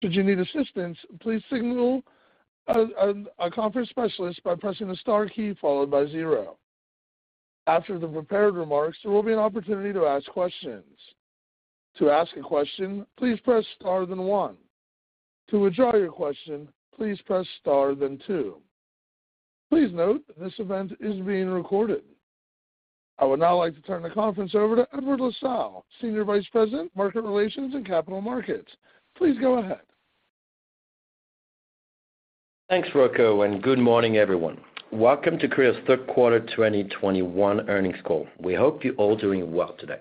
Should you need assistance, please signal a conference specialist by pressing the star key followed by 0. After the prepared remarks, there will be an opportunity to ask questions. To ask a question, please press star then 1. To withdraw your question, please press star then 2. Please note this event is being recorded. I would now like to turn the conference over to Edward LaSalle, Senior Vice President, Market Relations and Capital Markets. Please go ahead. Thanks, Rocco, and good morning, everyone. Welcome to Criteo's third quarter 2021 earnings call. We hope you're all doing well today.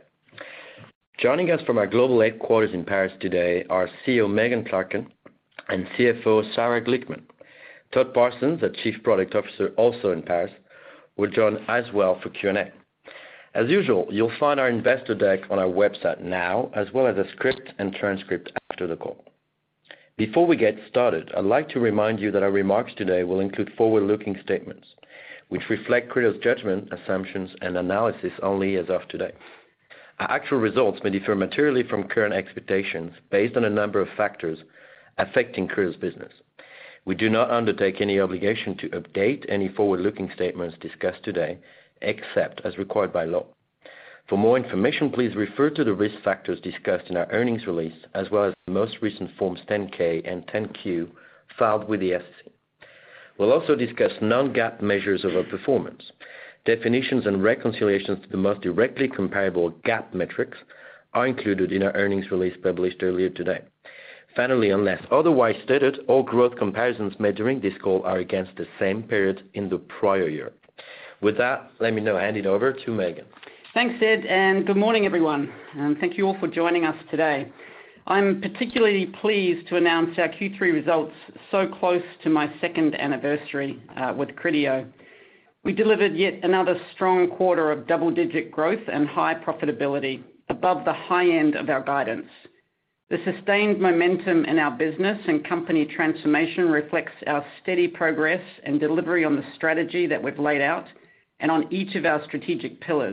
Joining us from our global headquarters in Paris today are CEO Megan Clarken and CFO Sarah Glickman. Todd Parsons, the Chief Product Officer, also in Paris, will join as well for Q&A. As usual, you'll find our investor deck on our website now, as well as a script and transcript after the call. Before we get started, I'd like to remind you that our remarks today will include forward-looking statements, which reflect Criteo's judgment, assumptions, and analysis only as of today. Our actual results may differ materially from current expectations based on a number of factors affecting Criteo's business. We do not undertake any obligation to update any forward-looking statements discussed today, except as required by law. For more information, please refer to the risk factors discussed in our earnings release, as well as the most recent Forms 10-K and 10-Q filed with the SEC. We'll also discuss non-GAAP measures of our performance. Definitions and reconciliations to the most directly comparable GAAP metrics are included in our earnings release published earlier today. Finally, unless otherwise stated, all growth comparisons made during this call are against the same period in the prior year. With that, let me now hand it over to Megan. Thanks, Ed, and good morning, everyone. And thank you all for joining us today. I'm particularly pleased to announce our Q3 results so close to my second anniversary with Criteo. We delivered yet another strong quarter of double-digit growth and high profitability above the high end of our guidance. The sustained momentum in our business and company transformation reflects our steady progress and delivery on the strategy that we've laid out and on each of our strategic pillars.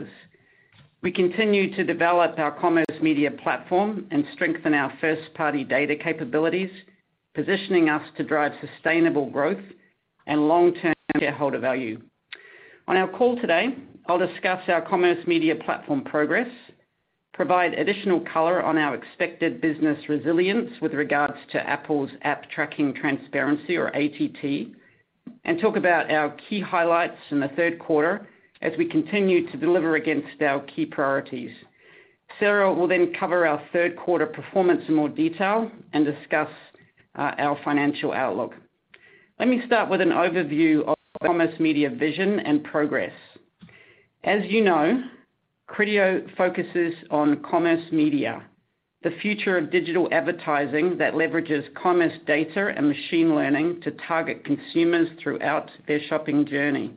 We continue to develop our commerce media platform and strengthen our first-party data capabilities, positioning us to drive sustainable growth and long-term shareholder value. On our call today, I'll discuss our commerce media platform progress, provide additional color on our expected business resilience with regards to Apple's App Tracking Transparency, or ATT, and talk about our key highlights in the third quarter as we continue to deliver against our key priorities. Sarah will then cover our third quarter performance in more detail and discuss our financial outlook. Let me start with an overview of commerce media vision and progress. As you know, Criteo focuses on commerce media, the future of digital advertising that leverages commerce data and machine learning to target consumers throughout their shopping journey.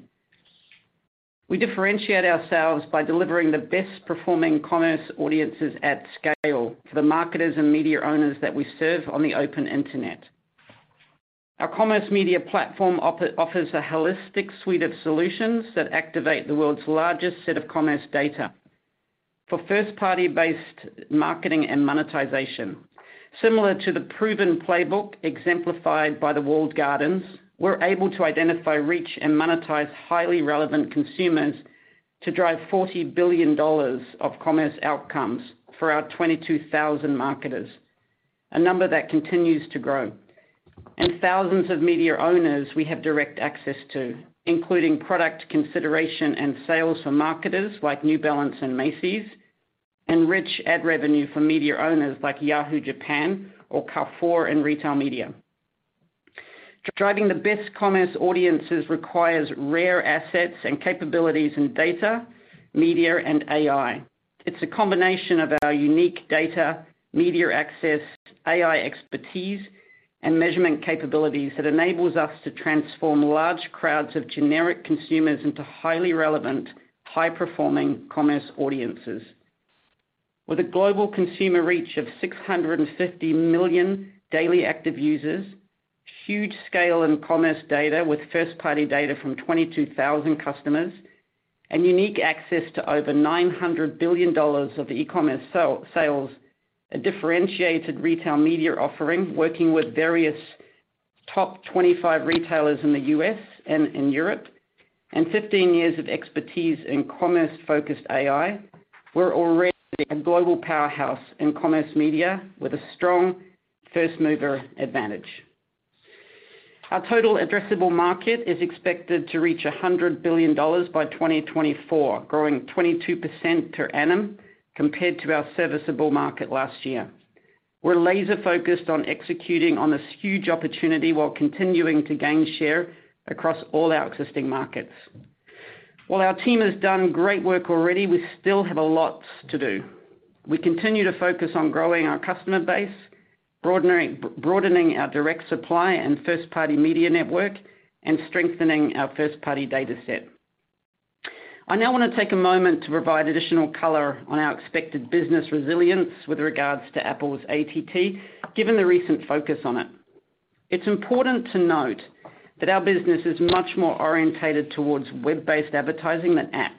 We differentiate ourselves by delivering the best performing commerce audiences at scale for the marketers and media owners that we serve on the open internet. Our commerce media platform offers a holistic suite of solutions that activate the world's largest set of commerce data for first-party based marketing and monetization. Similar to the proven playbook exemplified by the walled gardens, we're able to identify, reach, and monetize highly relevant consumers to drive $40 billion of commerce outcomes for our 22,000 marketers, a number that continues to grow. And thousands of media owners we have direct access to, including product consideration and sales for marketers like New Balance and Macy's, and rich ad revenue for media owners like Yahoo Japan or Carrefour and retail media. Driving the best commerce audiences requires rare assets and capabilities in data, media, and AI. It's a combination of our unique data, media access, AI expertise, and measurement capabilities that enables us to transform large crowds of generic consumers into highly relevant, high-performing commerce audiences. With a global consumer reach of 650 million daily active users, huge scale in commerce data with first-party data from 22,000 customers, and unique access to over $900 billion of e-commerce sales a differentiated retail media offering, working with various top 25 retailers in the US and in Europe, and 15 years of expertise in commerce-focused AI, we're already a global powerhouse in commerce media with a strong first-mover advantage. Our total addressable market is expected to reach $100 billion by 2024, growing 22% per annum compared to our serviceable market last year. We're laser-focused on executing on this huge opportunity while continuing to gain share across all our existing markets. While our team has done great work already, we still have a lot to do. We continue to focus on growing our customer base, broadening our direct supply and first-party media network, and strengthening our first-party data set. I now want to take a moment to provide additional color on our expected business resilience with regards to Apple's ATT, given the recent focus on it. It's important to note that our business is much more orientated towards web-based advertising than apps.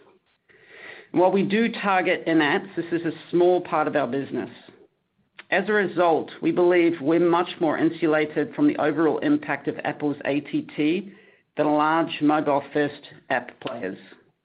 While we do target in-apps, this is a small part of our business. As a result, we believe we're much more insulated from the overall impact of Apple's ATT than large mobile-first app players.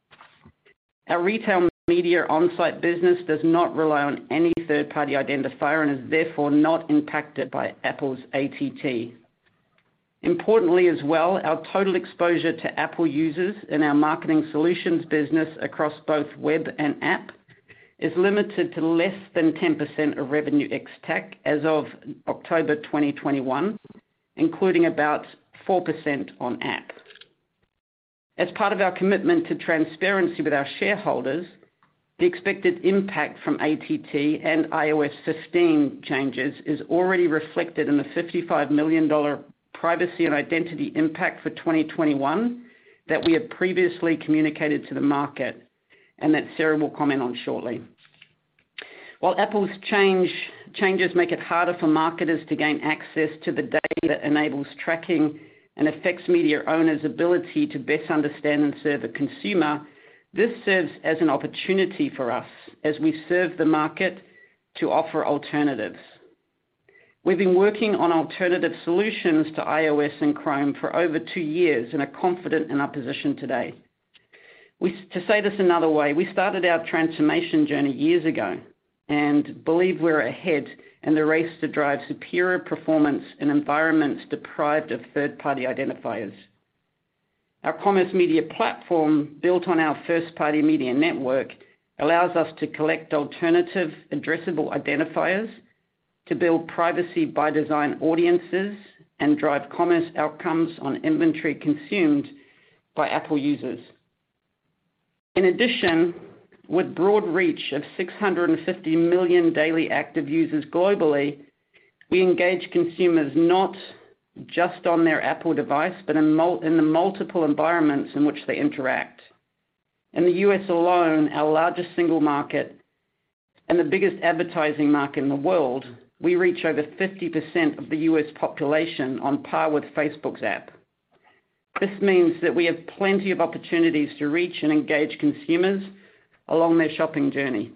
Our retail media on-site business does not rely on any third-party identifier and is therefore not impacted by Apple's ATT. Importantly as well, our total exposure to Apple users in our marketing solutions business across both web and app is limited to less than 10% of revenue ex-TAC as of October 2021, including about 4% on app. As part of our commitment to transparency with our shareholders, the expected impact from ATT and iOS 15 changes is already reflected in the $55 million privacy and identity impact for 2021 that we have previously communicated to the market and that Sarah will comment on shortly. While Apple's changes make it harder for marketers to gain access to the data that enables tracking and affects media owners' ability to best understand and serve a consumer, this serves as an opportunity for us as we serve the market to offer alternatives. We've been working on alternative solutions to iOS and Chrome for over 2 years and are confident in our position today. To say this another way, we started our transformation journey years ago and believe we're ahead in the race to drive superior performance in environments deprived of third-party identifiers. Our commerce media platform, built on our first-party media network, allows us to collect alternative addressable identifiers to build privacy by design audiences and drive commerce outcomes on inventory consumed by Apple users. In addition, with broad reach of 650 million daily active users globally, we engage consumers not just on their Apple device, but in the multiple environments in which they interact. In the US alone, our largest single market and the biggest advertising market in the world, we reach over 50% of the US population on par with Facebook's app. This means that we have plenty of opportunities to reach and engage consumers along their shopping journey.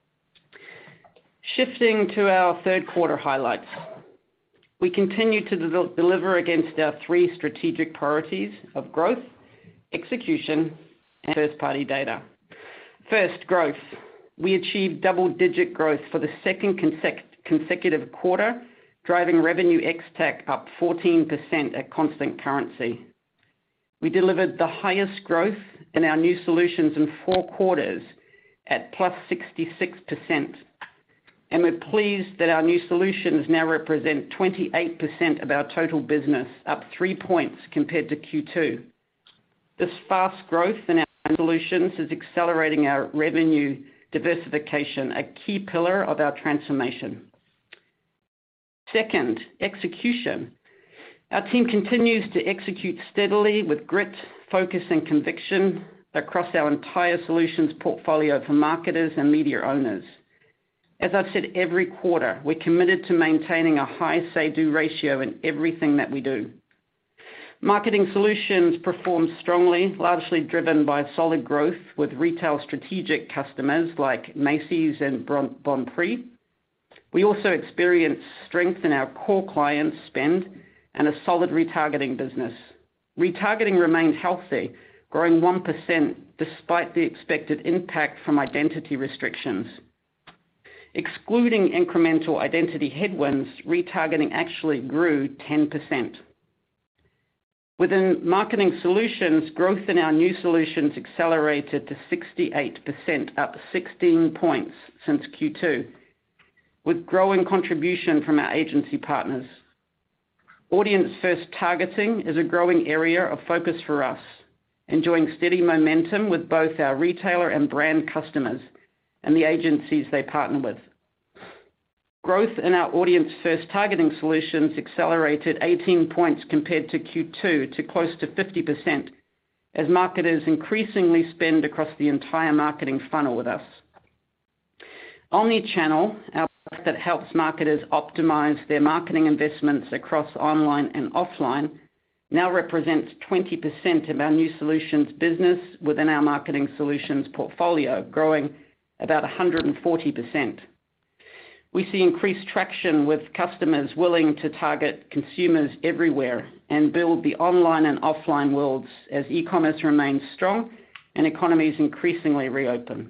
Shifting to our third quarter highlights. We continue to deliver against our 3 strategic priorities of growth, execution, and first-party data. First, growth. We achieved double-digit growth for the second consecutive quarter, driving revenue ex-TAC up 14% at constant currency. We delivered the highest growth in our new solutions in 4 quarters at plus 66%. And we're pleased that our new solutions now represent 28% of our total business, up 3 points compared to Q2. This fast growth in our solutions is accelerating our revenue diversification, a key pillar of our transformation. Second, execution. Our team continues to execute steadily with grit, focus, and conviction across our entire solutions portfolio for marketers and media owners. As I've said every quarter, we're committed to maintaining a high say-do ratio in everything that we do. Marketing solutions performed strongly, largely driven by solid growth with retail strategic customers like Macy's and Bon Prix, We also experienced strength in our core client spend and a solid retargeting business. Retargeting remained healthy, growing 1% despite the expected impact from identity restrictions. Excluding incremental identity headwinds, retargeting actually grew 10%. Within Marketing Solutions, growth in our new solutions accelerated to 68%, up 16 points since Q2, with growing contribution from our agency partners. Audience-first targeting is a growing area of focus for us, enjoying steady momentum with both our retailer and brand customers and the agencies they partner with. Growth in our audience-first targeting solutions accelerated 18 points compared to Q2 to close to 50%, as marketers increasingly spend across the entire marketing funnel with us. Omnichannel, our product that helps marketers optimize their marketing investments across online and offline, now represents 20% of our new solutions business within our Marketing Solutions portfolio, growing about 140%. We see increased traction with customers willing to target consumers everywhere and build the online and offline worlds as e-commerce remains strong and economies increasingly reopen.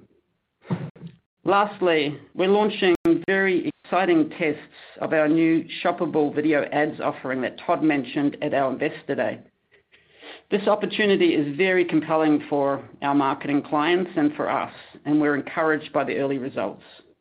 Lastly, we're launching very exciting tests of our new shoppable video ads offering that Todd mentioned at our Investor Day. This opportunity is very compelling for our marketing clients and for us, and we're encouraged by the early results.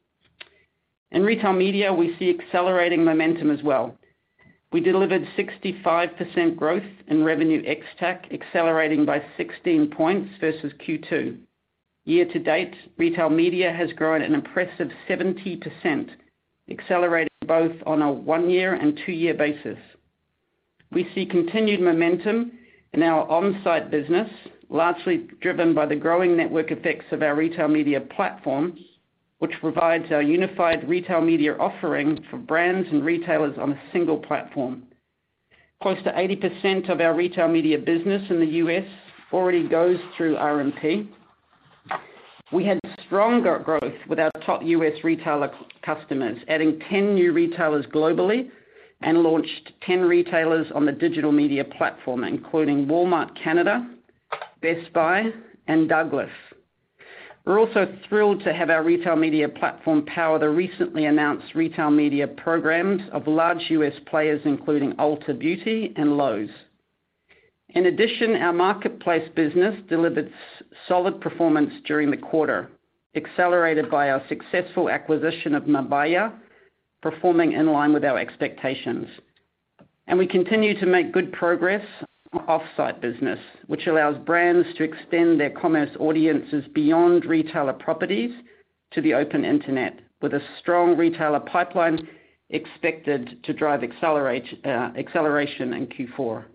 In retail media, we see accelerating momentum as well. We delivered 65% growth in revenue ex-TAC, accelerating by 16 points versus Q2. Year to date, retail media has grown an impressive 70%, accelerating both on a 1-year and 2-year basis. We see continued momentum in our on-site business, largely driven by the growing network effects of our retail media platform, which provides our unified retail media offering for brands and retailers on a single platform. Close to 80% of our retail media business in the US already goes through RMP. We had stronger growth with our top US retailer customers, adding 10 new retailers globally and launched 10 retailers on the digital media platform, including Walmart Canada, Best Buy, and Douglas. We're also thrilled to have our retail media platform power the recently announced retail media programs of large US players, including Ulta Beauty and Lowe's. In addition, our marketplace business delivered solid performance during the quarter, accelerated by our successful acquisition of Mabaya, performing in line with our expectations. And we continue to make good progress on off-site business, which allows brands to extend their commerce audiences beyond retailer properties to the open internet, with a strong retailer pipeline expected to drive acceleration in Q4.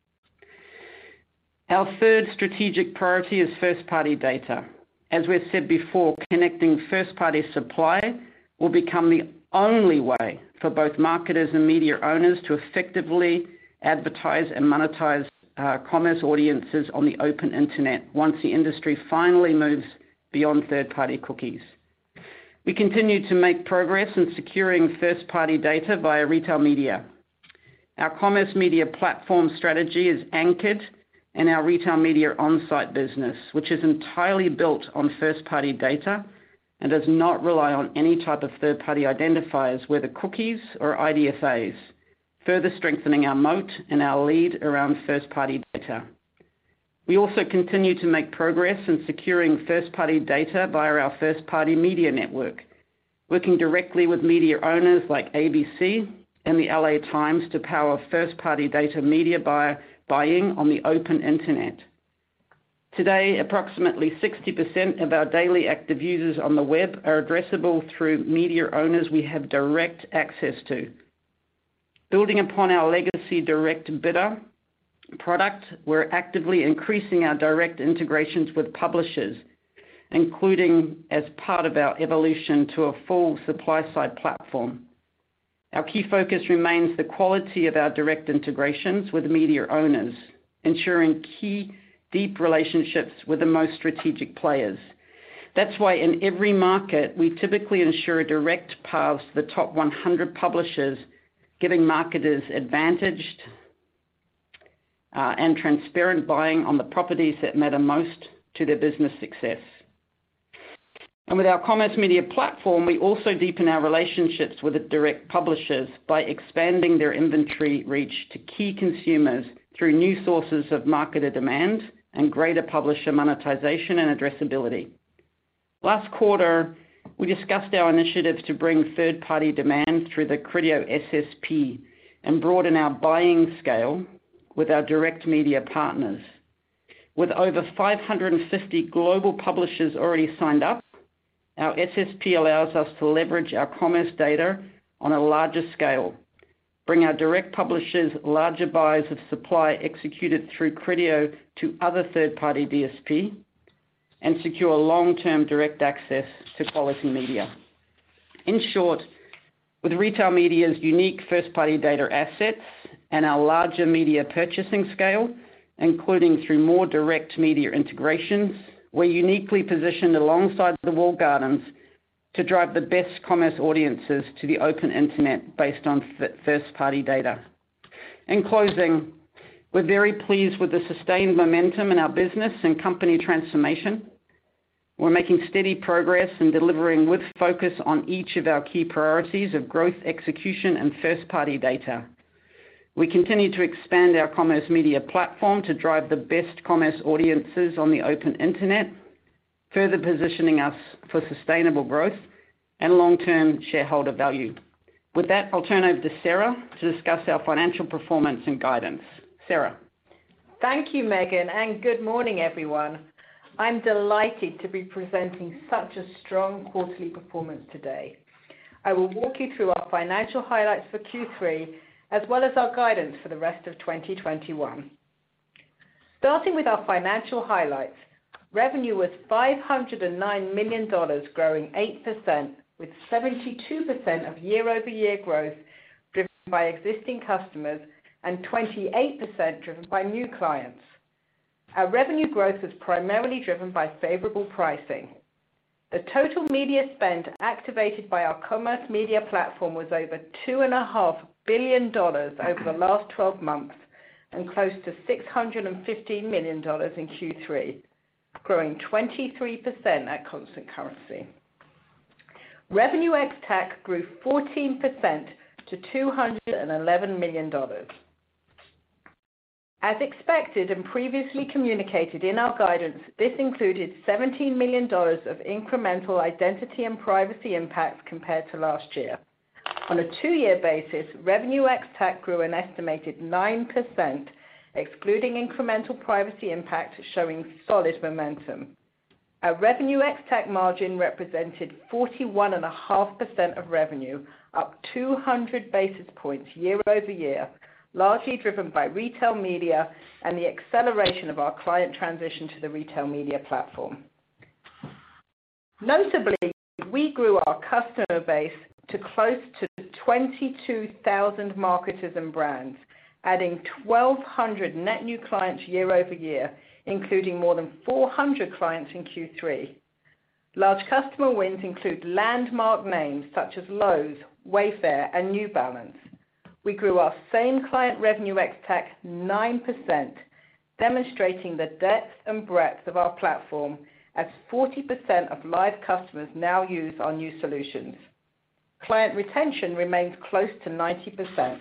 Our third strategic priority is first-party data. As we've said before, connecting first-party supply will become the only way for both marketers and media owners to effectively advertise and monetize commerce audiences on the open internet once the industry finally moves beyond third-party cookies. We continue to make progress in securing first-party data via retail media. Our commerce media platform strategy is anchored in our retail media on-site business, which is entirely built on first-party data and does not rely on any type of third-party identifiers, whether cookies or IDFAs, further strengthening our moat and our lead around first-party data. We also continue to make progress in securing first-party data via our first-party media network, working directly with media owners like ABC and the LA Times to power first-party data media buying on the open internet. Today, approximately 60% of our daily active users on the web are addressable through media owners we have direct access to. Building upon our legacy direct bidder product, we're actively increasing our direct integrations with publishers, including as part of our evolution to a full supply-side platform. Our key focus remains the quality of our direct integrations with media owners, ensuring key deep relationships with the most strategic players. That's why in every market, we typically ensure direct paths to the top 100 publishers, giving marketers advantaged and transparent buying on the properties that matter most to their business success. And with our Commerce Media Platform, we also deepen our relationships with the direct publishers by expanding their inventory reach to key consumers through new sources of marketer demand and greater publisher monetization and addressability. Last quarter, we discussed our initiative to bring third-party demand through the Criteo SSP and broaden our buying scale with our direct media partners. With over 550 global publishers already signed up, our SSP allows us to leverage our commerce data on a larger scale, bring our direct publishers larger buys of supply executed through Criteo to other third-party DSP, and secure long-term direct access to quality media. In short, with retail media's unique first-party data assets and our larger media purchasing scale, including through more direct media integrations, we're uniquely positioned alongside the walled gardens to drive the best commerce audiences to the open internet based on first-party data. In closing, we're very pleased with the sustained momentum in our business and company transformation. We're making steady progress in delivering with focus on each of our key priorities of growth, execution, and first-party data. We continue to expand our Commerce Media Platform to drive the best commerce audiences on the open internet, further positioning us for sustainable growth and long-term shareholder value. With that, I'll turn over to Sarah to discuss our financial performance and guidance. Sarah. Thank you, Megan, and good morning, everyone. I'm delighted to be presenting such a strong quarterly performance today. I will walk you through our financial highlights for Q3, as well as our guidance for the rest of 2021. Starting with our financial highlights, revenue was $509 million, growing 8%, with 72% of year-over-year growth driven by existing customers and 28% driven by new clients. Our revenue growth was primarily driven by favorable pricing. The total media spend activated by our Commerce Media Platform was over $2.5 billion over the last 12 months and close to $615 million in Q3, growing 23% at constant currency. Revenue ex-TAC grew 14% to $211 million. As expected and previously communicated in our guidance, this included $17 million of incremental identity and privacy impacts compared to last year. On a two-year basis, revenue ex-TAC grew an estimated 9%, excluding incremental privacy impact, showing solid momentum. Our revenue ex-TAC margin represented 41.5% of revenue, up 200 basis points year over year, largely driven by retail media and the acceleration of our client transition to the Retail Media Platform. Notably, we grew our customer base to close to 22,000 marketers and brands, adding 1,200 net new clients year over year, including more than 400 clients in Q3. Large customer wins include landmark names such as Lowe's, Wayfair, and New Balance. We grew our same client revenue ex-TAC 9%, demonstrating the depth and breadth of our platform as 40% of live customers now use our new solutions. Client retention remains close to 90%.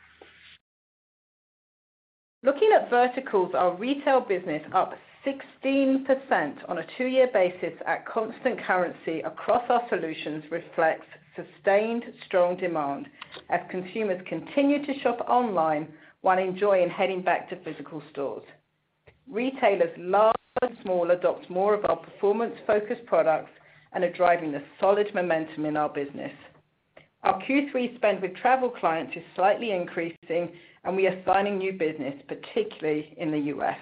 Looking at verticals, our retail business up 16% on a two-year basis at constant currency across our solutions reflects sustained strong demand as consumers continue to shop online while enjoying heading back to physical stores. Retailers large and small adopt more of our performance-focused products and are driving the solid momentum in our business. Our Q3 spend with travel clients is slightly increasing, and we are signing new business, particularly in the US.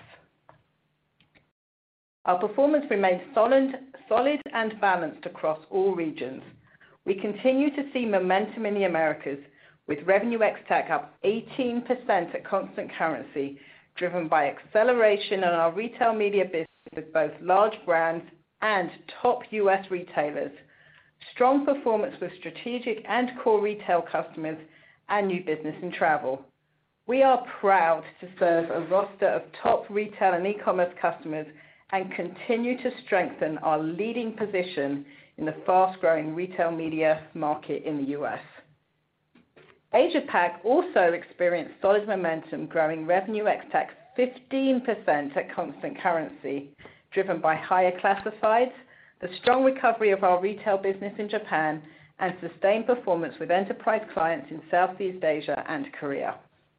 Our performance remains solid and balanced across all regions. We continue to see momentum in the Americas, with revenue ex-TAC up 18% at constant currency, driven by acceleration in our retail media business with both large brands and top U.S. retailers, strong performance with strategic and core retail customers, and new business in travel. We are proud to serve a roster of top retail and e-commerce customers and continue to strengthen our leading position in the fast-growing retail media market in the U.S. Asia Pac also experienced solid momentum, growing revenue ex-TAC 15% at constant currency, driven by higher classifieds, the strong recovery of our retail business in Japan, and sustained performance with enterprise clients in Southeast Asia and Korea.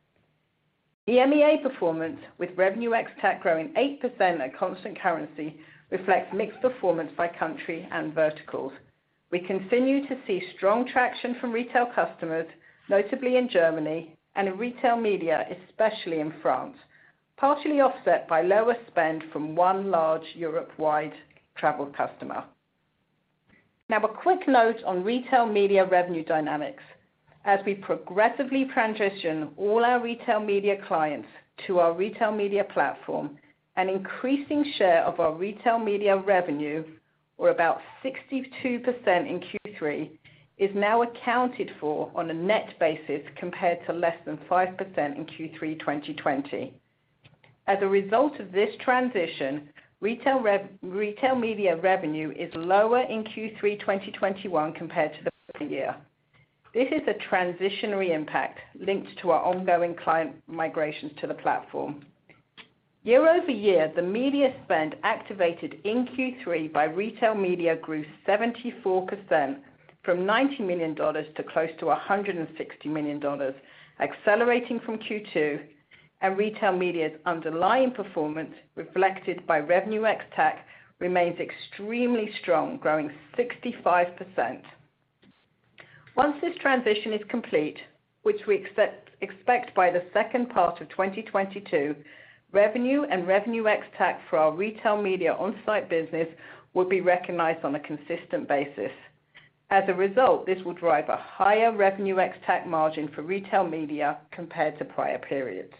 EMEA performance, with revenue ex-TAC growing 8% at constant currency, reflects mixed performance by country and verticals. We continue to see strong traction from retail customers, notably in Germany, and in retail media, especially in France, partially offset by lower spend from one large Europe-wide travel customer. Now, a quick note on retail media revenue dynamics. As we progressively transition all our retail media clients to our retail media platform, an increasing share of our retail media revenue, or about 62% in Q3, is now accounted for on a net basis compared to less than 5% in Q3 2020. As a result of this transition, retail media revenue is lower in Q3 2021 compared to the prior year. This is a transitionary impact linked to our ongoing client migrations to the platform. Year over year, the media spend activated in Q3 by retail media grew 74%, from $90 million to close to $160 million, accelerating from Q2, and retail media's underlying performance, reflected by revenue ex-TAC, remains extremely strong, growing 65%. Once this transition is complete, which we expect by the second part of 2022, revenue and revenue ex-TAC for our retail media on-site business will be recognized on a consistent basis. As a result, this will drive a higher revenue ex-TAC margin for retail media compared to prior periods.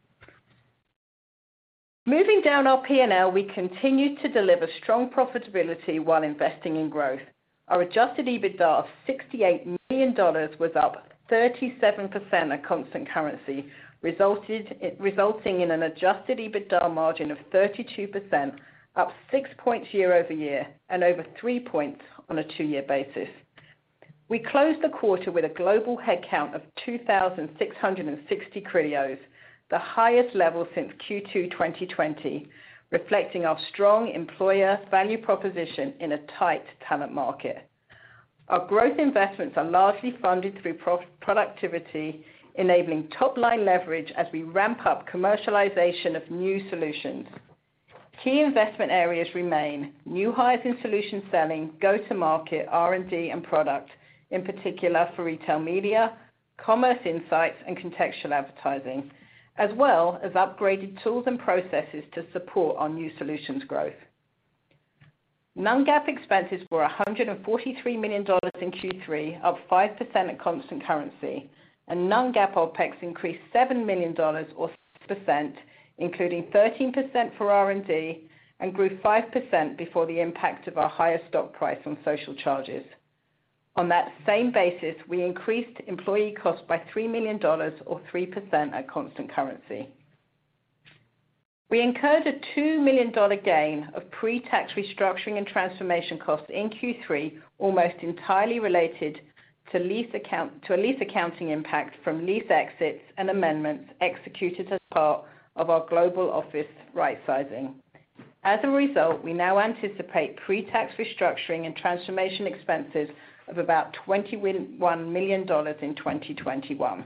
Moving down our P&L, we continue to deliver strong profitability while investing in growth. Our adjusted EBITDA of $68 million was up 37% at constant currency, resulting in an adjusted EBITDA margin of 32%, up 6 points year over year and over 3 points on a 2-year basis. We closed the quarter with a global headcount of 2,660 Criteos, the highest level since Q2 2020, reflecting our strong employer value proposition in a tight talent market. Our growth investments are largely funded through productivity, enabling top-line leverage as we ramp up commercialization of new solutions. Key investment areas remain new hires in solution selling, go-to-market, R&D, and product, in particular for retail media, commerce insights, and contextual advertising, as well as upgraded tools and processes to support our new solutions growth. Non-GAAP expenses were $143 million in Q3, up 5% at constant currency, and non-GAAP OpEx increased $7 million or 6%, including 13% for R&D, and grew 5% before the impact of our higher stock price on social charges. On that same basis, we increased employee costs by $3 million or 3% at constant currency. We incurred a $2 million gain of pre-tax restructuring and transformation costs in Q3, almost entirely related to a lease accounting impact from lease exits and amendments executed as part of our global office rightsizing. As a result, we now anticipate pre-tax restructuring and transformation expenses of about $21 million in 2021.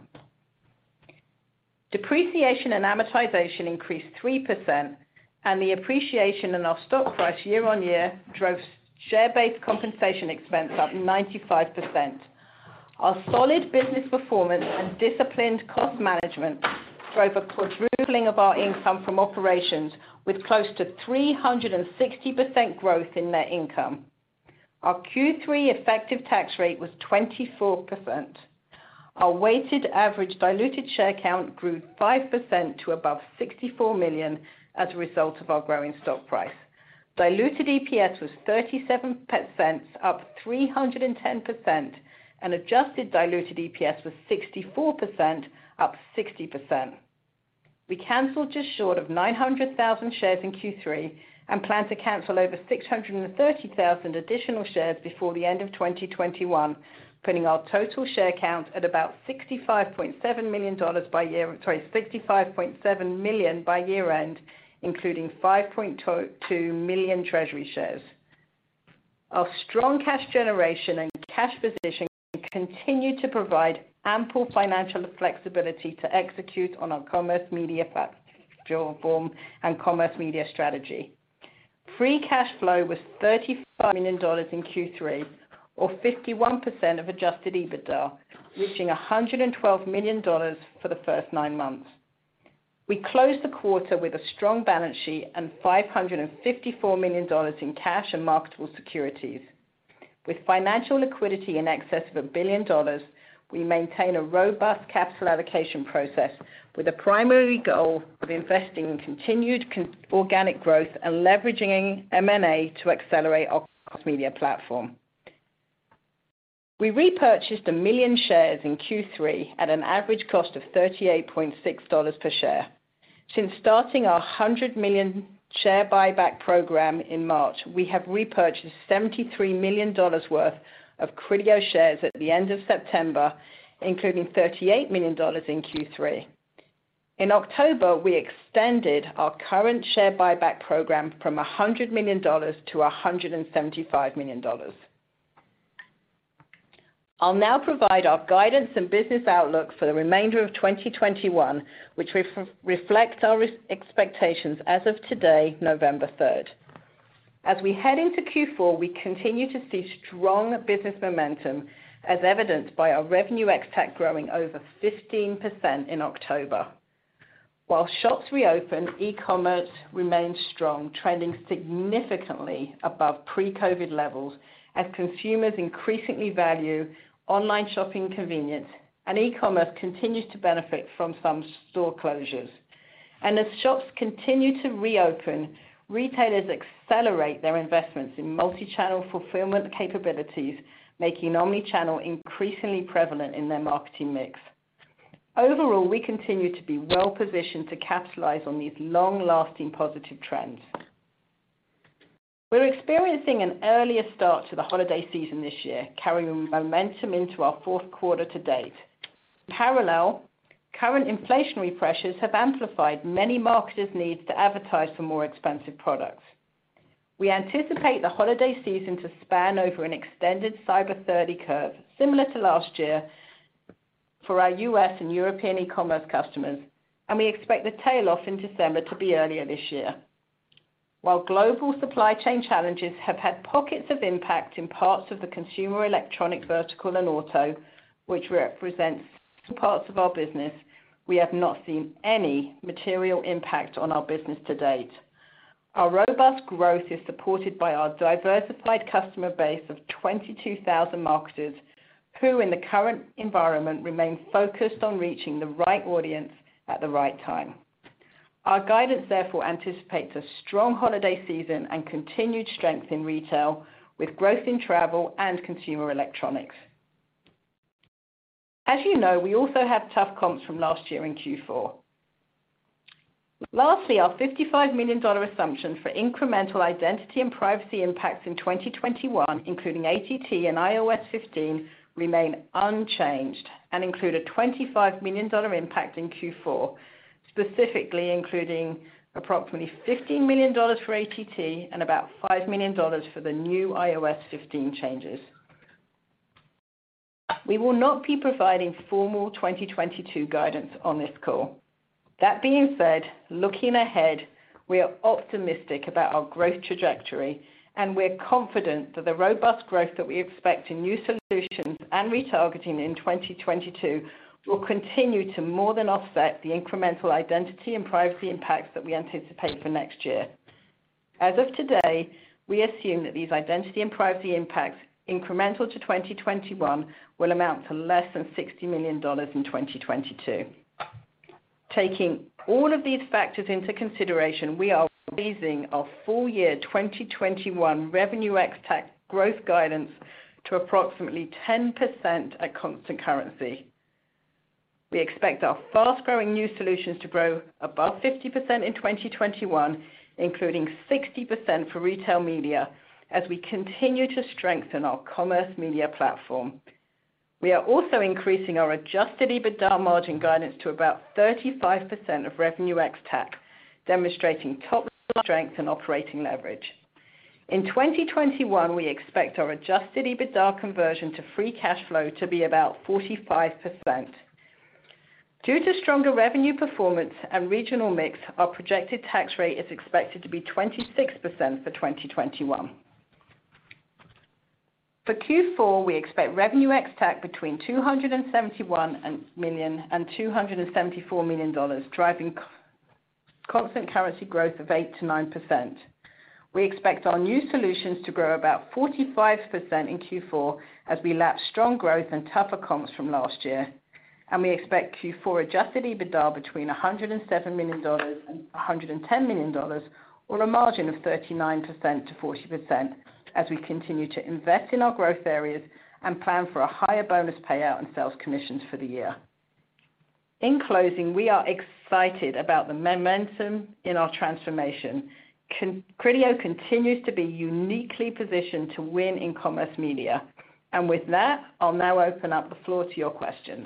Depreciation and amortization increased 3%, and the appreciation in our stock price year-on-year drove share-based compensation expense up 95%. Our solid business performance and disciplined cost management drove a quadrupling of our income from operations, with close to 360% growth in net income. Our Q3 effective tax rate was 24%. Our weighted average diluted share count grew 5% to above 64 million as a result of our growing stock price. Diluted EPS was 37 cents, up 310%, and adjusted diluted EPS was 64%, up 60%. We canceled just short of 900,000 shares in Q3 and plan to cancel over 630,000 additional shares before the end of 2021, putting our total share count at about 65.7 million by year end, including 5.2 million treasury shares. Our strong cash generation and cash position continue to provide ample financial flexibility to execute on our commerce media platform and commerce media strategy. Free cash flow was $35 million in Q3, or 51% of adjusted EBITDA, reaching $112 million for the first 9 months. We closed the quarter with a strong balance sheet and $554 million in cash and marketable securities. With financial liquidity in excess of $1 billion, we maintain a robust capital allocation process with a primary goal of investing in continued organic growth and leveraging M&A to accelerate our commerce media platform. We repurchased 1 million shares in Q3 at an average cost of $38.6 per share. Since starting our 100 million share buyback program in March, we have repurchased $73 million worth of Criteo shares at the end of September, including $38 million in Q3. In October, we extended our current share buyback program from $100 million to $175 million. I'll now provide our guidance and business outlook for the remainder of 2021, which reflect our expectations as of today, November 3rd. As we head into Q4, we continue to see strong business momentum, as evidenced by our revenue ex-TAC growing over 15% in October. While shops reopen, e-commerce remains strong, trending significantly above pre-COVID levels as consumers increasingly value online shopping convenience, and e-commerce continues to benefit from some store closures. And as shops continue to reopen, retailers accelerate their investments in multi-channel fulfillment capabilities, making omni-channel increasingly prevalent in their marketing mix. Overall, we continue to be well positioned to capitalize on these long-lasting positive trends. We're experiencing an earlier start to the holiday season this year, carrying momentum into our fourth quarter to date. In parallel, current inflationary pressures have amplified many marketers' needs to advertise for more expensive products. We anticipate the holiday season to span over an extended Cyber 30 curve, similar to last year, for our US and European e-commerce customers, and we expect the tail off in December to be earlier this year. While global supply chain challenges have had pockets of impact in parts of the consumer electronic vertical and auto, which represents parts of our business, we have not seen any material impact on our business to date. Our robust growth is supported by our diversified customer base of 22,000 marketers who, in the current environment, remain focused on reaching the right audience at the right time. Our guidance therefore anticipates a strong holiday season and continued strength in retail, with growth in travel and consumer electronics. As you know, we also have tough comps from last year in Q4. Lastly, our $55 million assumption for incremental identity and privacy impacts in 2021, including ATT and iOS 15, remain unchanged and include a $25 million impact in Q4, specifically including approximately $15 million for ATT and about $5 million for the new iOS 15 changes. We will not be providing formal 2022 guidance on this call. That being said, looking ahead, we are optimistic about our growth trajectory, and we're confident that the robust growth that we expect in new solutions and retargeting in 2022 will continue to more than offset the incremental identity and privacy impacts that we anticipate for next year. As of today, we assume that these identity and privacy impacts incremental to 2021 will amount to less than $60 million in 2022. Taking all of these factors into consideration, we are raising our full year 2021 revenue ex-TAC growth guidance to approximately 10% at constant currency. We expect our fast-growing new solutions to grow above 50% in 2021, including 60% for retail media, as we continue to strengthen our commerce media platform. We are also increasing our adjusted EBITDA margin guidance to about 35% of revenue ex-TAC, demonstrating top-line strength and operating leverage. In 2021, we expect our adjusted EBITDA conversion to free cash flow to be about 45%. Due to stronger revenue performance and regional mix, our projected tax rate is expected to be 26% for 2021. For Q4, we expect revenue ex-TAC between $271 million and $274 million, driving constant currency growth of 8 to 9%. We expect our new solutions to grow about 45% in Q4 as we lap strong growth and tougher comps from last year. And we expect Q4 adjusted EBITDA between $107 million and $110 million, or a margin of 39% to 40%, as we continue to invest in our growth areas and plan for a higher bonus payout and sales commissions for the year. In closing, we are excited about the momentum in our transformation. Criteo continues to be uniquely positioned to win in commerce media. And with that, I'll now open up the floor to your questions.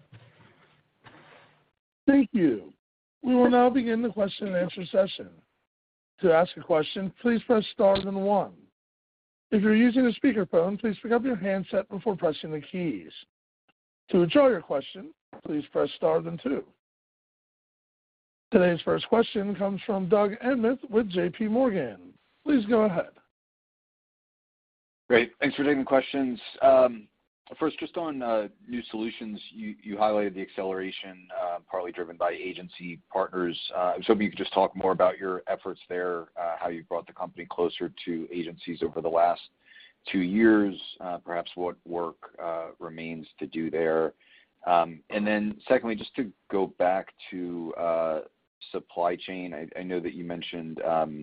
Thank you. We will now begin the question and answer session. To ask a question, please press star then one. If you're using a speakerphone, please pick up your handset before pressing the keys. To withdraw your question, please press star then two. Today's first question comes from Doug Anmuth with J.P. Morgan. Please go ahead. Great. Thanks for taking the questions. First, just on new solutions, you highlighted the acceleration, partly driven by agency partners. I was hoping you could just talk more about your efforts there, how you brought the company closer to agencies over the last 2 years, perhaps what work remains to do there. And then secondly, just to go back to supply chain, I know that you mentioned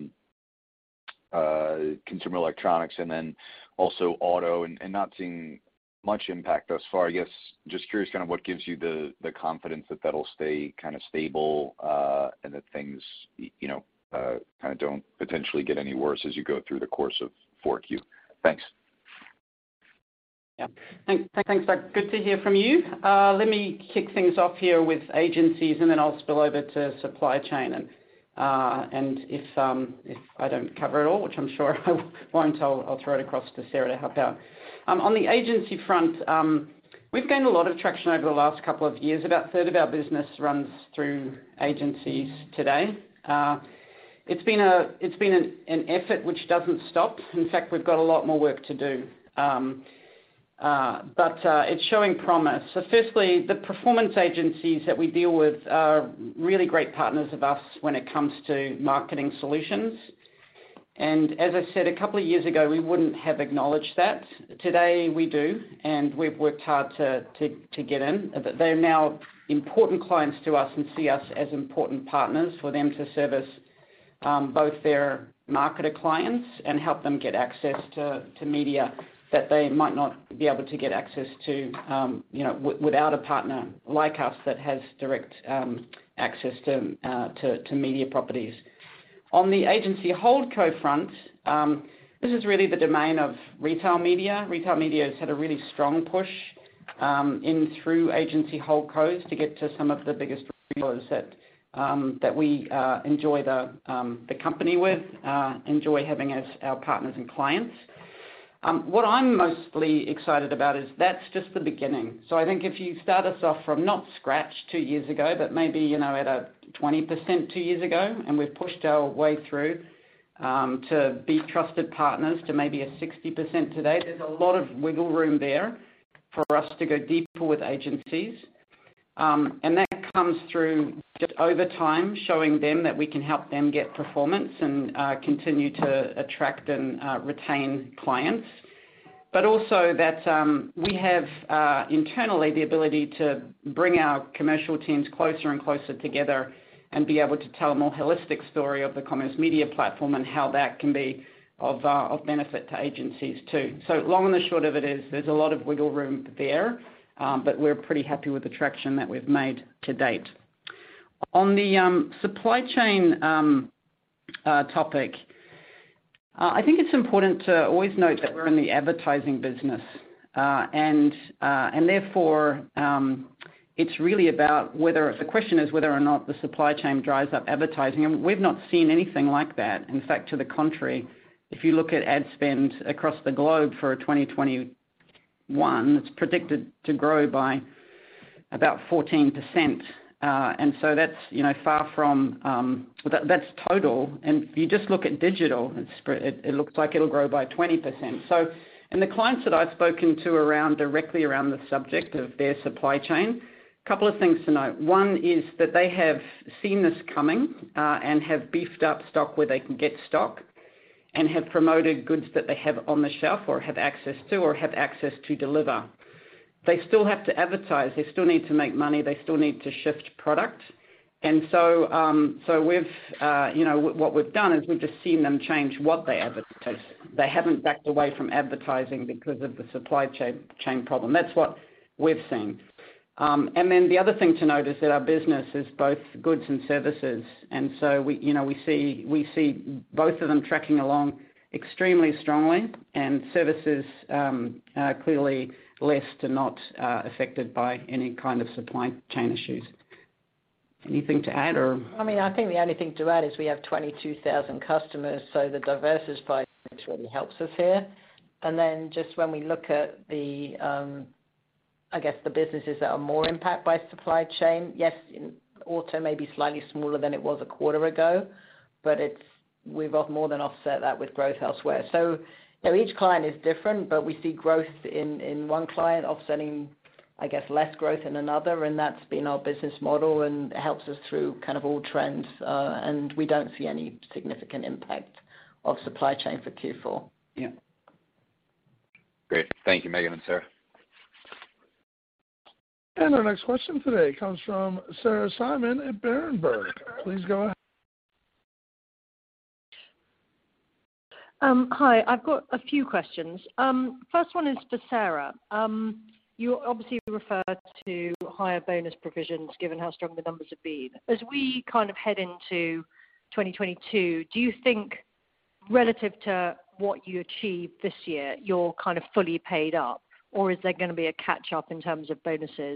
consumer electronics and then also auto and not seeing much impact thus far. I guess just curious kind of what gives you the confidence that that'll stay kind of stable and that things, kind of don't potentially get any worse as you go through the course of 4Q. Thanks. Yeah. Thanks, Doug. Good to hear from you. Let me kick things off here with agencies, and then I'll spill over to supply chain. And if I don't cover it all, which I'm sure I won't, I'll throw it across to Sarah to help out. On the agency front, we've gained a lot of traction over the last couple of years. About a third of our business runs through agencies today. It's been an effort which doesn't stop. In fact, we've got a lot more work to do. But it's showing promise. So firstly, the performance agencies that we deal with are really great partners of us when it comes to marketing solutions. And as I said, a couple of years ago, we wouldn't have acknowledged that. Today, we do, and we've worked hard to get in. They're now important clients to us and see us as important partners for them to service both their marketer clients and help them get access to media that they might not be able to get access to, without a partner like us that has direct access to media properties. On the agency holdco front, this is really the domain of retail media. Retail media has had a really strong push in through agency holdcos to get to some of the biggest retailers that we enjoy the company with, enjoy having as our partners and clients. What I'm mostly excited about is that's just the beginning. So I think if you start us off from not scratch 2 years ago, but maybe, at a 20% 2 years ago, and we've pushed our way through to be trusted partners to maybe a 60% today, there's a lot of wiggle room there for us to go deeper with agencies. And that comes through just over time, showing them that we can help them get performance and continue to attract and retain clients. But also that we have internally the ability to bring our commercial teams closer and closer together and be able to tell a more holistic story of the Commerce Media Platform and how that can be of benefit to agencies too. So long and the short of it is there's a lot of wiggle room there, but we're pretty happy with the traction that we've made to date. On the supply chain topic, I think it's important to always note that we're in the advertising business, and therefore it's really about the question is whether or not the supply chain dries up advertising, and we've not seen anything like that. In fact, to the contrary, if you look at ad spend across the globe for 2021, it's predicted to grow by about 14%. And so that's far from that's total. And if you just look at digital, it looks like it'll grow by 20%. So, and the clients that I've spoken to directly around the subject of their supply chain, a couple of things to note. One is that they have seen this coming and have beefed up stock where they can get stock, and have promoted goods that they have on the shelf or have access to deliver. They still have to advertise. They still need to make money. They still need to shift product. And so we've, what we've done is we've just seen them change what they advertise. They haven't backed away from advertising because of the supply chain problem. That's what we've seen. And then the other thing to note is that our business is both goods and services, and so we see both of them tracking along extremely strongly, and services clearly less to not affected by any kind of supply chain issues. Anything to add, or? I mean, I think the only thing to add is we have 22,000 customers, so the diversified mix really helps us here. And then just when we look at the I guess the businesses that are more impacted by supply chain, yes, auto may be slightly smaller than it was a quarter ago, but we've more than offset that with growth elsewhere. So each client is different, but we see growth in one client offsetting, I guess, less growth in another, and that's been our business model and helps us through kind of all trends, and we don't see any significant impact of supply chain for Q4. Yeah. Great. Thank you, Megan and Sarah. And our next question today comes from Sarah Simon at Berenberg. Please go ahead. Hi, I've got a few questions. First one is for Sarah. You obviously refer to higher bonus provisions given how strong the numbers have been. As we kind of head into 2022, do you think relative to what you achieved this year, you're kind of fully paid up? Or is there going to be a catch-up in terms of bonuses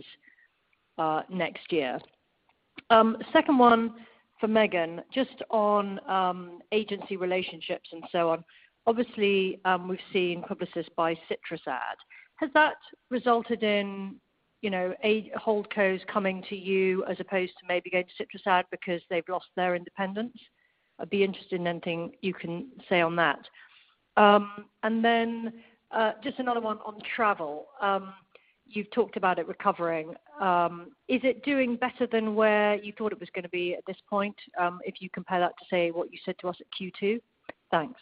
next year? Second one for Megan, just on agency relationships and so on. Obviously, we've seen Publicis buy CitrusAd. Has that resulted in, holdcos coming to you as opposed to maybe going to CitrusAd because they've lost their independence? I'd be interested in anything you can say on that. And then just another one on travel. You've talked about it recovering. Is it doing better than where you thought it was going to be at this point, if you compare that to, say, what you said to us at Q2? Thanks.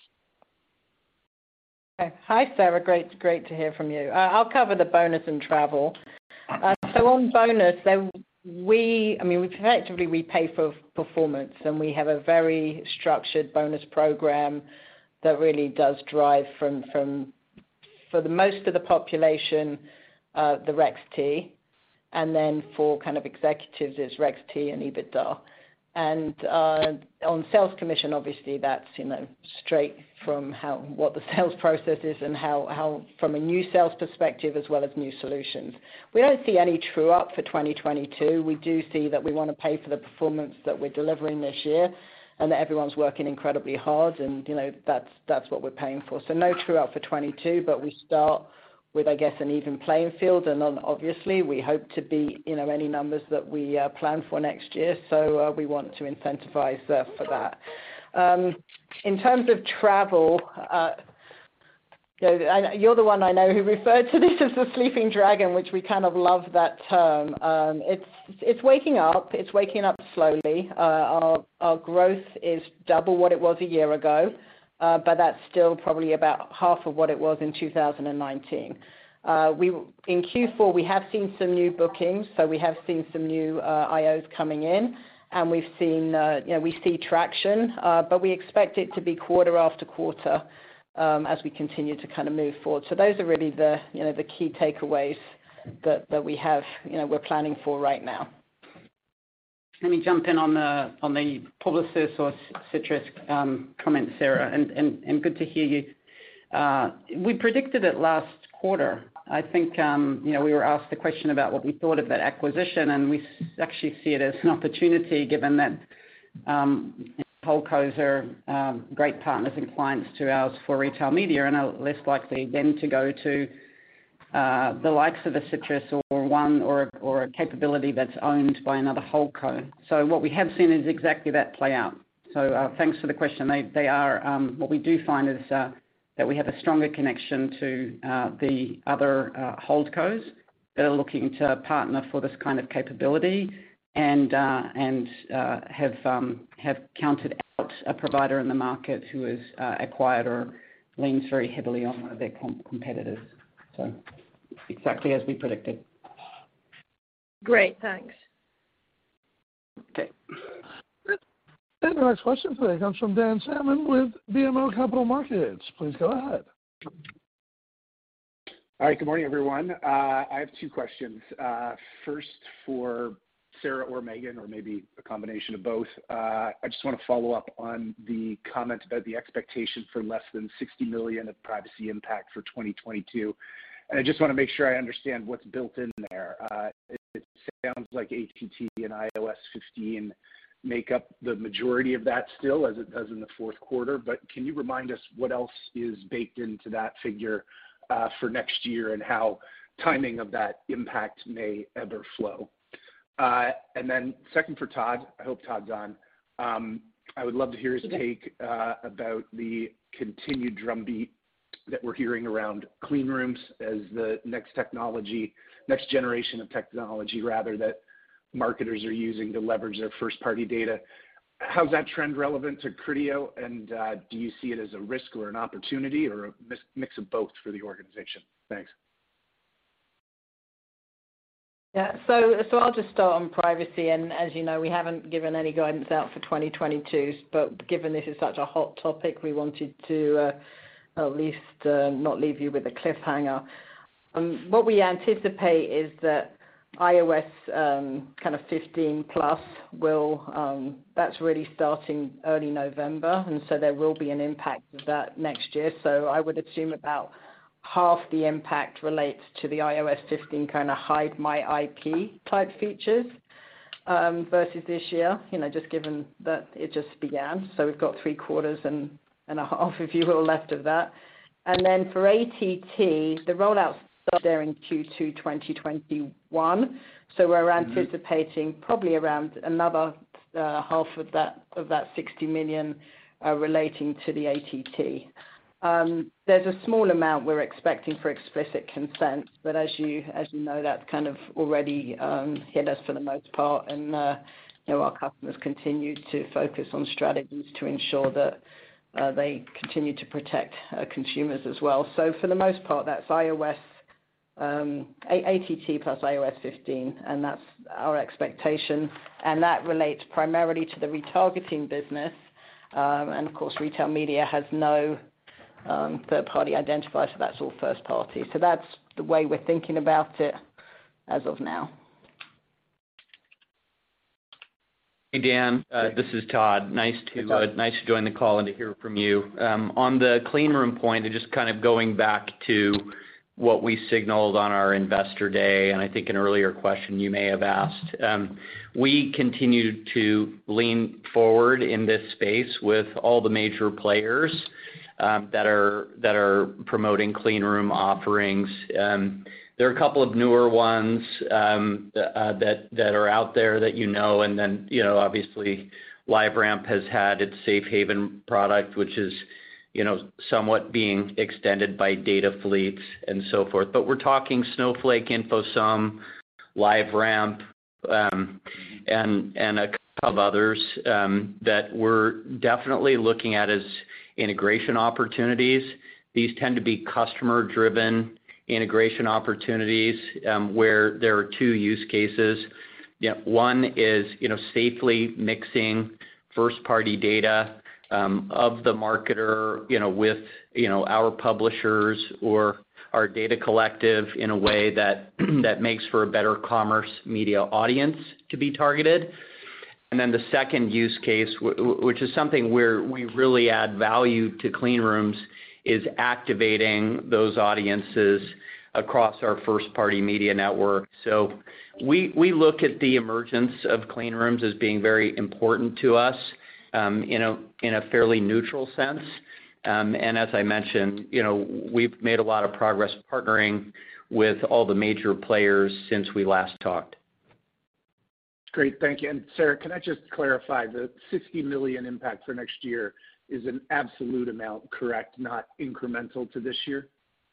Okay. Hi, Sarah. Great to hear from you. I'll cover the bonus and travel. So on bonus, we pay for performance, and we have a very structured bonus program that really does drive from for the most of the population, the REX-T, and then for kind of executives, it's REX-T and EBITDA. And on sales commission, obviously, that's straight from what the sales process is and how from a new sales perspective as well as new solutions. We don't see any true up for 2022. We do see that we want to pay for the performance that we're delivering this year, and that everyone's working incredibly hard, and that's what we're paying for. So no true up for 22, but we start with, I guess, an even playing field, and then obviously we hope to beat any numbers that we plan for next year. So we want to incentivize for that. In terms of travel, you're the one I know who referred to this as the sleeping dragon, which we kind of love that term. It's waking up. It's waking up slowly. Our growth is double what it was a year ago, but that's still probably about half of what it was in 2019. In Q4, we have seen some new bookings, so we have seen some new IOs coming in, and we've seen, we see traction, but we expect it to be quarter after quarter as we continue to kind of move forward. So those are really the key takeaways that we have, we're planning for right now. Let me jump in on the Publicis or citrus comment, Sarah, and good to hear you. We predicted it last quarter. I think we were asked the question about what we thought of that acquisition, and we actually see it as an opportunity, given that holdcos are great partners and clients to ours for retail media, and are less likely then to go to the likes of a citrus or a capability that's owned by another holdco. So what we have seen is exactly that play out. So thanks for the question. They are what we do find is that we have a stronger connection to the other holdcos that are looking to partner for this kind of capability, and have counted out a provider in the market who has acquired or leans very heavily on one of their competitors. So exactly as we predicted. Great, thanks. Okay. And the next question today comes from Dan Salmon with BMO Capital Markets. Please go ahead. All right, good morning, everyone. I have two questions. First, for Sarah or Megan, or maybe a combination of both. I just want to follow up on the comment about the expectation for less than $60 million of privacy impact for 2022. And I just want to make sure I understand what's built in there. It sounds like ATT and iOS 15 make up the majority of that still, as it does in the fourth quarter. But can you remind us what else is baked into that figure for next year, and how timing of that impact may ebb or flow? And then second for Todd, I hope Todd's on. I would love to hear his take about the continued drumbeat that we're hearing around clean rooms as the next generation of technology rather, that marketers are using to leverage their first-party data. How's that trend relevant to Criteo, and do you see it as a risk or an opportunity, or a mix of both for the organization? Thanks. Yeah, so I'll just start on privacy, and as you know, we haven't given any guidance out for 2022, but given this is such a hot topic, we wanted to at least not leave you with a cliffhanger. What we anticipate is that iOS kind of 15 plus that's really starting early November, and so there will be an impact of that next year. So I would assume about half the impact relates to the iOS 15 kind of hide my IP type features versus this year, just given that it just began. So we've got 3 quarters and a half, if you will, left of that. And then for ATT, the rollout started there in Q2 2021. So we're anticipating probably around another half of that 60 million relating to the ATT. There's a small amount we're expecting for explicit consent, but as you know, that's kind of already hit us for the most part, and our customers continue to focus on strategies to ensure that they continue to protect consumers as well. So for the most part, that's iOS, ATT plus iOS 15, and that's our expectation. And that relates primarily to the retargeting business. And of course, retail media has no third-party identifier, so that's all first-party. So that's the way we're thinking about it as of now. Hey, Dan, this is Todd. Nice to join the call and to hear from you. On the clean room point, and just kind of going back to what we signaled on our Investor Day, and I think an earlier question you may have asked, we continue to lean forward in this space with all the major players that are promoting clean room offerings. There are a couple of newer ones that are out there that and then obviously LiveRamp has had its Safe Haven product, which is somewhat being extended by data fleets and so forth. But we're talking Snowflake, InfoSum, LiveRamp, and a couple of others that we're definitely looking at as integration opportunities. These tend to be customer-driven integration opportunities where there are 2 use cases. One is, safely mixing first-party data of the marketer, with, our publishers or our data collective in a way that makes for a better commerce media audience to be targeted. And then the second use case, which is something where we really add value to clean rooms, is activating those audiences across our first-party media network. So we look at the emergence of clean rooms as being very important to us in a fairly neutral sense. And as I mentioned, we've made a lot of progress partnering with all the major players since we last talked. Great, thank you. And Sarah, can I just clarify, the $60 million impact for next year is an absolute amount, correct, not incremental to this year?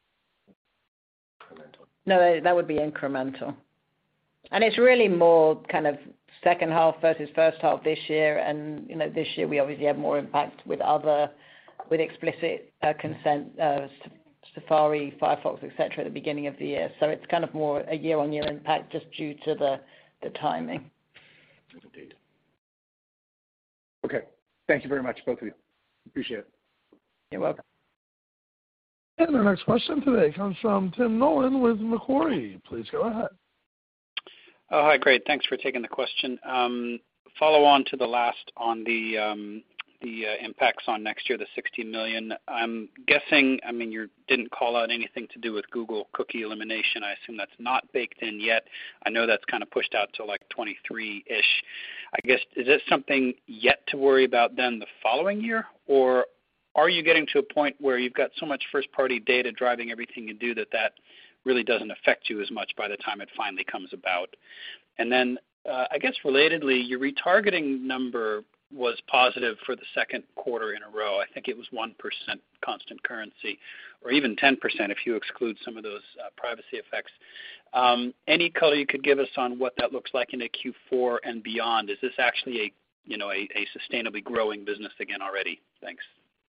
No, that would be incremental. And it's really more kind of second half versus first half this year. And, this year we obviously have more impact with explicit consent, Safari, Firefox, et cetera, at the beginning of the year. So it's kind of more a year-on-year impact just due to the timing. Indeed. Okay. Thank you very much, both of you. Appreciate it. You're welcome. And our next question today comes from Tim Nollen with Macquarie. Please go ahead. Oh, hi, great. Thanks for taking the question. Follow on to the last on the impacts on next year, the $60 million. I'm guessing, you didn't call out anything to do with Google cookie elimination. I assume that's not baked in yet. I know that's kind of pushed out to like 23-ish. I guess, is this something yet to worry about then the following year? Or are you getting to a point where you've got so much first-party data driving everything you do that really doesn't affect you as much by the time it finally comes about? And then, I guess relatedly, your retargeting number was positive for the second quarter in a row. I think it was 1% constant currency, or even 10% if you exclude some of those privacy effects. Any color you could give us on what that looks like into Q4 and beyond? Is this actually a sustainably growing business again already? Thanks.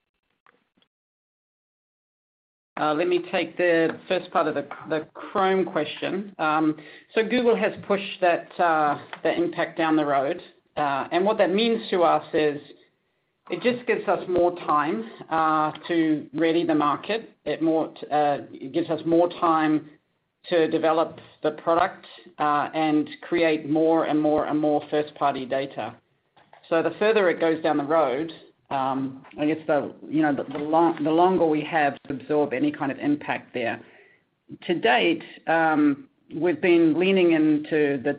Let me take the first part of the Chrome question. So Google has pushed the impact down the road. And what that means to us is it just gives us more time to ready the market. It gives us more time to develop the product and create more and more and more first-party data. So the further it goes down the road, I guess the longer we have to absorb any kind of impact there. To date, we've been leaning into the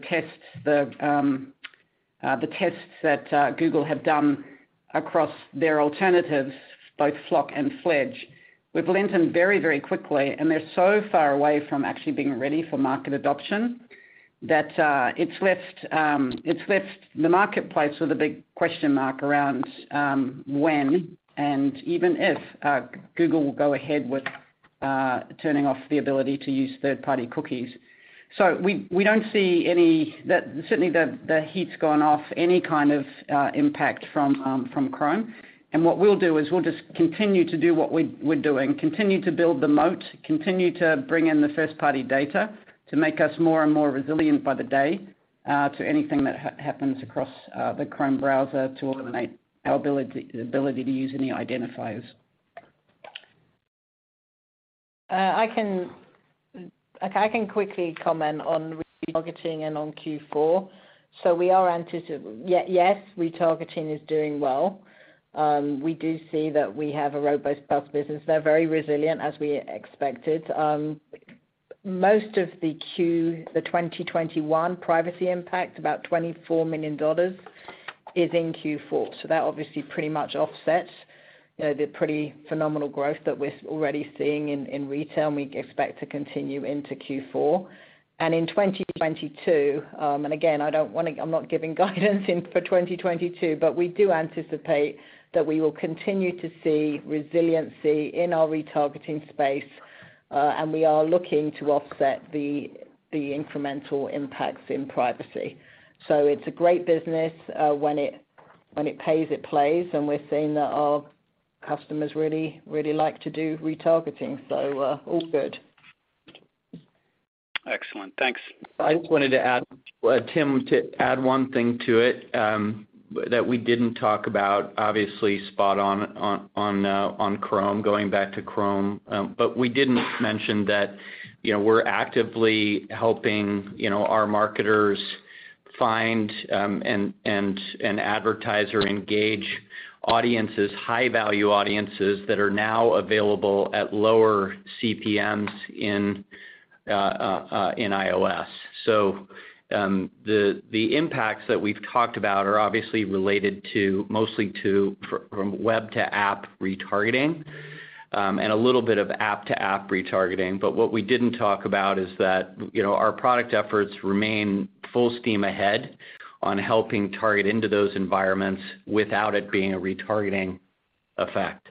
tests that Google have done across their alternatives, both FLoC and Fledge. We've leaned in very, very quickly, and they're so far away from actually being ready for market adoption that it's left the marketplace with a big question mark around when and even if Google will go ahead with turning off the ability to use third-party cookies. So we don't see certainly the heat's gone off any kind of impact from Chrome. And what we'll do is we'll just continue to do what we're doing, continue to build the moat, continue to bring in the first-party data to make us more and more resilient by the day to anything that happens across the Chrome browser to eliminate our ability to use any identifiers. I can quickly comment on retargeting and on Q4. So we are yes, retargeting is doing well. We do see that we have a robust business. They're very resilient as we expected. Most of the 2021 privacy impact, about $24 million, is in Q4. So that obviously pretty much offsets the pretty phenomenal growth that we're already seeing in retail, and we expect to continue into Q4. And in 2022, and again, I'm not giving guidance for 2022, but we do anticipate that we will continue to see resiliency in our retargeting space, and we are looking to offset the incremental impacts in privacy. So it's a great business. When it pays, it plays, and we're seeing that our customers really, really like to do retargeting. So all good. Excellent. Thanks. I just wanted to add, Tim, to add one thing to it that we didn't talk about. Obviously, spot on Chrome, going back to Chrome, but we didn't mention that we're actively helping our marketers find and advertise or engage audiences, high value audiences that are now available at lower CPMs in iOS. So the impacts that we've talked about are obviously related to mostly from web to app retargeting and a little bit of app to app retargeting. But what we didn't talk about is that our product efforts remain full steam ahead on helping target into those environments without it being a retargeting effect.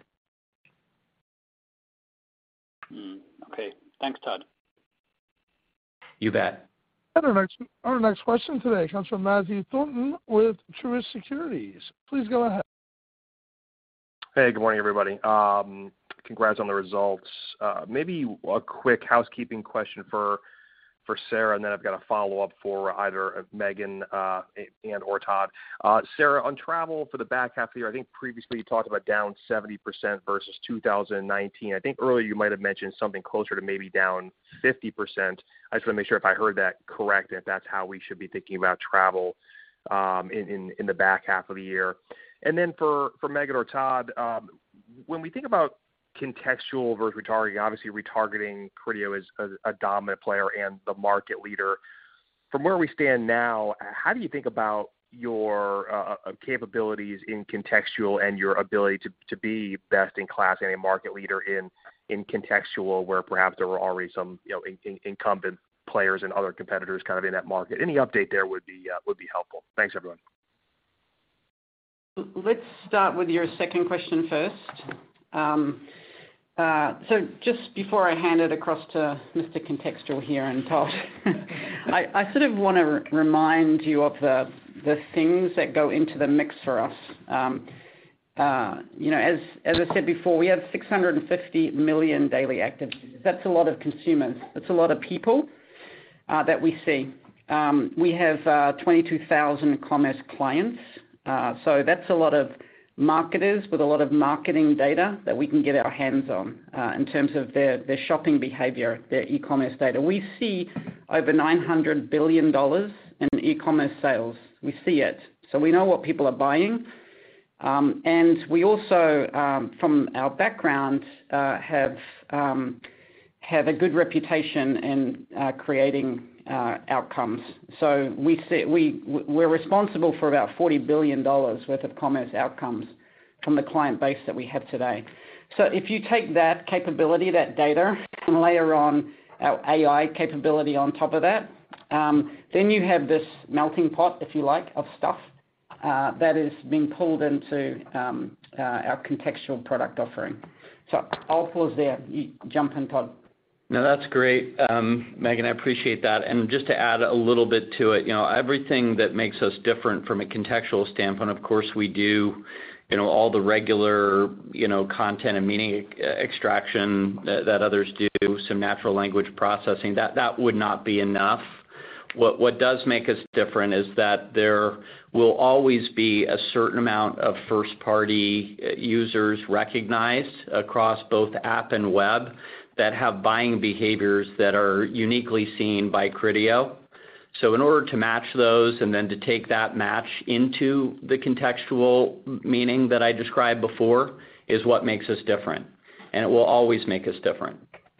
Okay. Thanks, Todd. You bet. And our next question today comes from Matthew Thornton with Truist Securities. Please go ahead. Hey, good morning, everybody. Congrats on the results. Maybe a quick housekeeping question for Sarah, and then I've got a follow-up for either Megan and or Todd. Sarah, on travel for the back half of the year, I think previously you talked about down 70% versus 2019. I think earlier you might have mentioned something closer to maybe down 50%. I just want to make sure if I heard that correct, and if that's how we should be thinking about travel in the back half of the year. And then for Megan or Todd, when we think about contextual versus retargeting, obviously retargeting, Criteo is a dominant player and the market leader. From where we stand now, how do you think about your capabilities in contextual and your ability to be best in class and a market leader in contextual, where perhaps there were already some incumbent players and other competitors kind of in that market? Any update there would be helpful. Thanks, everyone. Let's start with your second question first. So just before I hand it across to Mr. Contextual here and Todd, I sort of want to remind you of the things that go into the mix for us. As I said before, we have 650 million daily active users. That's a lot of consumers. That's a lot of people that we see. We have 22,000 commerce clients. So that's a lot of marketers with a lot of marketing data that we can get our hands on in terms of their shopping behavior, their e-commerce data. We see over $900 billion in e-commerce sales. We see it. So we know what people are buying. And we also, from our background, have a good reputation in creating outcomes. So we're responsible for about $40 billion worth of commerce outcomes from the client base that we have today. So if you take that capability, that data, and layer on our AI capability on top of that, then you have this melting pot, if you like, of stuff that is being pulled into our contextual product offering. So I'll pause there. You jump in, Todd. No, that's great, Megan. I appreciate that. And just to add a little bit to it, everything that makes us different from a contextual standpoint, of course, we do, all the regular, content and meaning extraction that others do, some natural language processing. That would not be enough. What does make us different is that there will always be a certain amount of first-party users recognized across both app and web that have buying behaviors that are uniquely seen by Criteo. So in order to match those and then to take that match into the contextual meaning that I described before is what makes us different. And it will always make us different.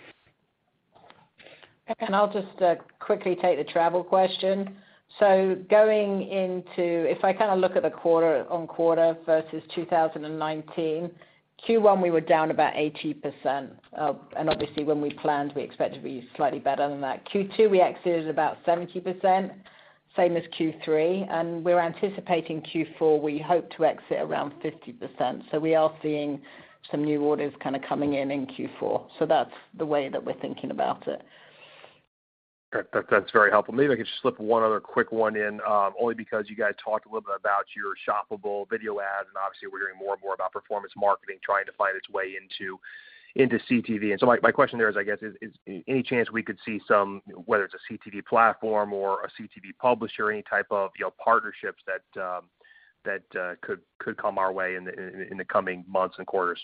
And I'll just quickly take the travel question. So going into, if I kind of look at the quarter on quarter versus 2019, Q1 we were down about 80%, and obviously when we planned we expect to be slightly better than that. Q2 we exited about 70%, same as Q3, and we're anticipating Q4 we hope to exit around 50%. So we are seeing some new orders kind of coming in Q4. So that's the way that we're thinking about it. That's very helpful. Maybe I could just slip one other quick one in, only because you guys talked a little bit about your shoppable video ads, and obviously we're hearing more and more about performance marketing trying to find its way into CTV. And so my question there is, I guess, is any chance we could see some, whether it's a CTV platform or a CTV publisher, any type of partnerships that could come our way in the coming months and quarters?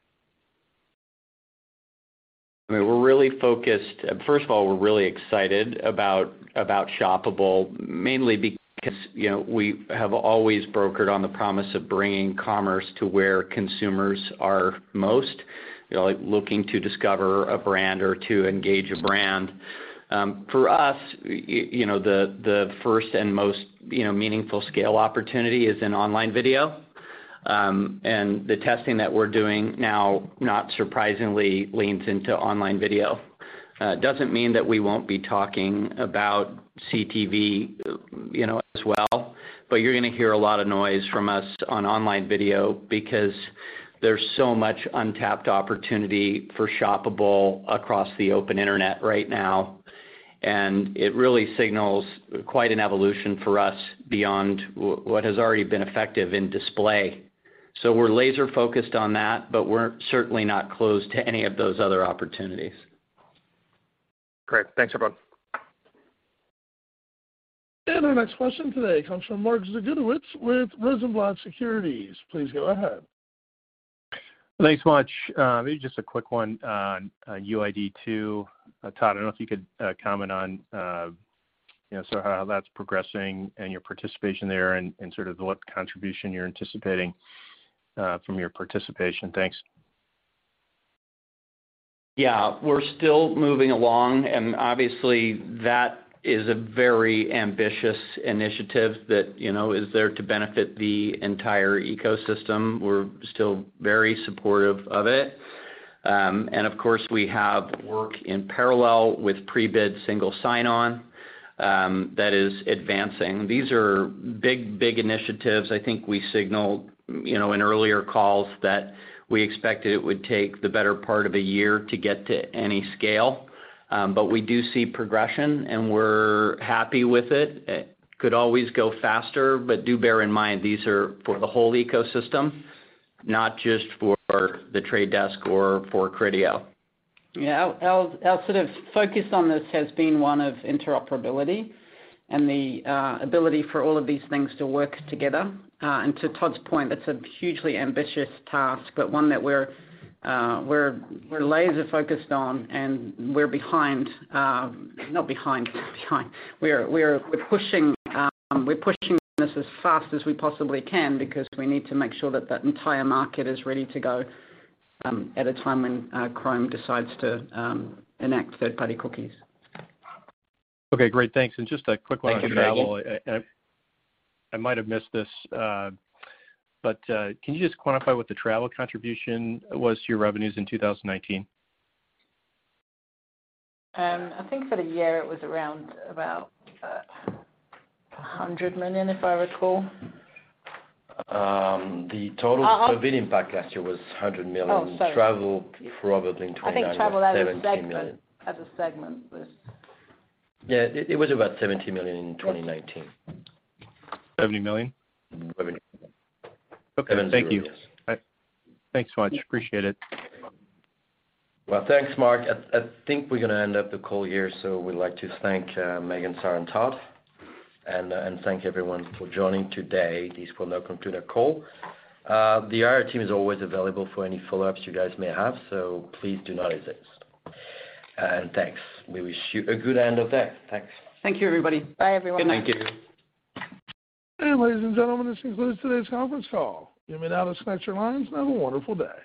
I mean, we're really focused. First of all, we're really excited about Shoppable, mainly because we have always brokered on the promise of bringing commerce to where consumers are most, like looking to discover a brand or to engage a brand. For us, the first and most meaningful scale opportunity is in online video. And the testing that we're doing now, not surprisingly, leans into online video. Doesn't mean that we won't be talking about CTV, as well, but you're going to hear a lot of noise from us on online video because there's so much untapped opportunity for Shoppable across the open internet right now. And it really signals quite an evolution for us beyond what has already been effective in display. So we're laser focused on that, but we're certainly not closed to any of those other opportunities. Great. Thanks, everyone. And our next question today comes from Mark Zgutowicz with Rosenblatt Securities. Please go ahead. Thanks so much. Maybe just a quick one on UID2. Todd, I don't know if you could comment on sort of how that's progressing and your participation there and sort of what contribution you're anticipating from your participation. Thanks. Yeah, we're still moving along, and obviously that is a very ambitious initiative that is there to benefit the entire ecosystem. We're still very supportive of it, and of course we have work in parallel with pre-bid single sign-on that is advancing. These are big initiatives. I think we signaled in earlier calls that we expected it would take the better part of a year to get to any scale. But we do see progression, and we're happy with it. It could always go faster, but do bear in mind these are for the whole ecosystem, not just for the Trade Desk or for Criteo. Yeah, our sort of focus on this has been one of interoperability and the ability for all of these things to work together. And to Todd's point, that's a hugely ambitious task, but one that we're laser focused on, and we're behind. Not behind. We're pushing. We're pushing this as fast as we possibly can because we need to make sure that that entire market is ready to go at a time when Chrome decides to enact third-party cookies. Okay, great, thanks. And just a quick one on travel. I might have missed this, but can you just quantify what the travel contribution was to your revenues in 2019? I think for the year it was around about $100 million, if I recall. The total COVID impact last year was $100 million. Oh, sorry. Travel probably in 2019 I think travel as a $70 million. As a segment was. Yeah, it was about $70 million in 2019. 70 million? Revenue. Okay, thank you. Yes. Thanks so much. Appreciate it. Well, thanks, Mark. I think we're going to end up the call here, so we'd like to thank Megan, Sarah, and Todd, and thank everyone for joining today. This will now conclude our call. The IR team is always available for any follow-ups you guys may have, so please do not hesitate. And thanks. We wish you a good end of day. Thanks. Thank you, everybody. Bye, everyone. Good night. Thank you. And ladies and gentlemen, this concludes today's conference call. You may now disconnect your lines and have a wonderful day.